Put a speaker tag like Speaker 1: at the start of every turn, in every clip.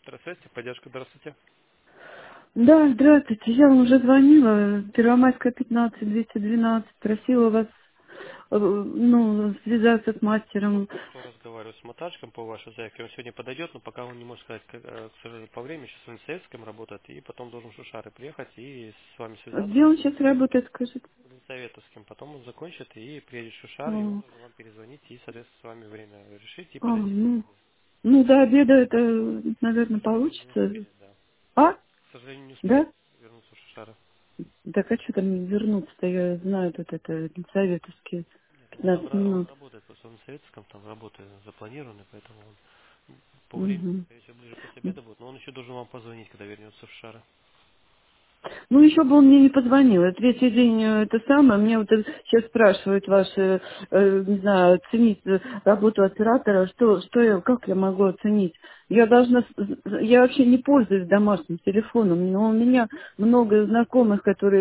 Speaker 1: Здравствуйте, поддержка, здравствуйте.
Speaker 2: Да, здравствуйте. Я вам уже звонила. Первомайская, 15, 212. Просила вас, связаться с
Speaker 1: Вот
Speaker 2: мастером.
Speaker 1: только что разговариваю с мотажком по вашей заявке. Он сегодня подойдет, но пока он не может сказать, к сожалению, по времени. Сейчас он в Советском работает, и потом должен в Шушары приехать и с вами связаться.
Speaker 2: Где он сейчас работает, скажите?
Speaker 1: В Советовском. Потом он закончит и приедет в
Speaker 2: А,
Speaker 1: Шушар, и он должен вам перезвонить и, соответственно, с вами время решить и подойти к
Speaker 2: ну,
Speaker 1: обеду.
Speaker 2: до обеда это, наверное,
Speaker 1: К сожалению, не
Speaker 2: получится.
Speaker 1: успеет, да.
Speaker 2: А?
Speaker 1: К сожалению, не успеет
Speaker 2: Да?
Speaker 1: вернуться в Шушары.
Speaker 2: Так а что там вернуться-то? Я знаю, тут это советовские
Speaker 1: Нет, ну он там
Speaker 2: 15
Speaker 1: он
Speaker 2: минут.
Speaker 1: работает, просто он в Советском, там работы запланированы, поэтому он по времени,
Speaker 2: Мгм.
Speaker 1: скорее всего, ближе после обеда будет, но он еще должен вам позвонить, когда вернется в Шушары.
Speaker 2: Ну, еще бы он мне не позвонил. Это третий день это самое. Мне вот сейчас спрашивают ваши, не знаю, оценить работу оператора. Что я, как я могу оценить? Я должна, я вообще не пользуюсь домашним телефоном, но у меня много знакомых,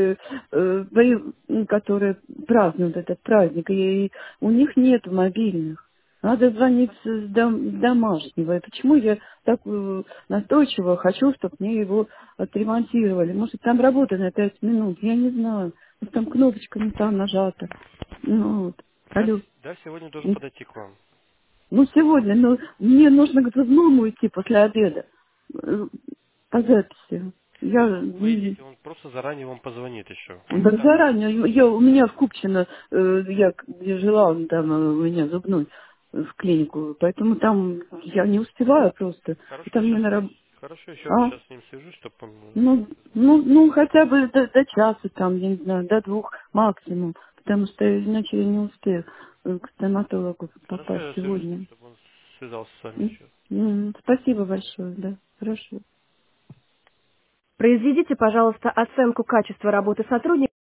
Speaker 2: которые празднуют этот праздник, и у них нет мобильных. Надо звонить с домашнего. И почему я так настойчиво хочу, чтобы мне его отремонтировали? Может, там работа на 5 минут, я не знаю. Может, там кнопочка не та нажата. Ну, вот.
Speaker 1: Да,
Speaker 2: Алло.
Speaker 1: да, сегодня должен подойти к вам.
Speaker 2: Ну, сегодня, мне нужно к зубному идти после обеда. По записи. Я
Speaker 1: Ну, вы идите, он просто заранее вам позвонит еще. Он не
Speaker 2: да
Speaker 1: так.
Speaker 2: заранее, у меня в Купчино, я где жила, он там у меня зубной в клинику, поэтому там я не успеваю просто.
Speaker 1: Хорошо,
Speaker 2: Это мне
Speaker 1: сейчас,
Speaker 2: на
Speaker 1: хорошо, еще раз
Speaker 2: А?
Speaker 1: сейчас с ним свяжусь, чтобы он
Speaker 2: Хотя бы до часа там, я не знаю, до 2 максимум, потому что иначе я не успею к стоматологу
Speaker 1: Хорошо,
Speaker 2: попасть
Speaker 1: я свяжусь с ним,
Speaker 2: сегодня.
Speaker 1: чтобы он связался с вами еще.
Speaker 2: Спасибо большое, да, хорошо.
Speaker 3: Произведите, пожалуйста, оценку качества работы сотрудника.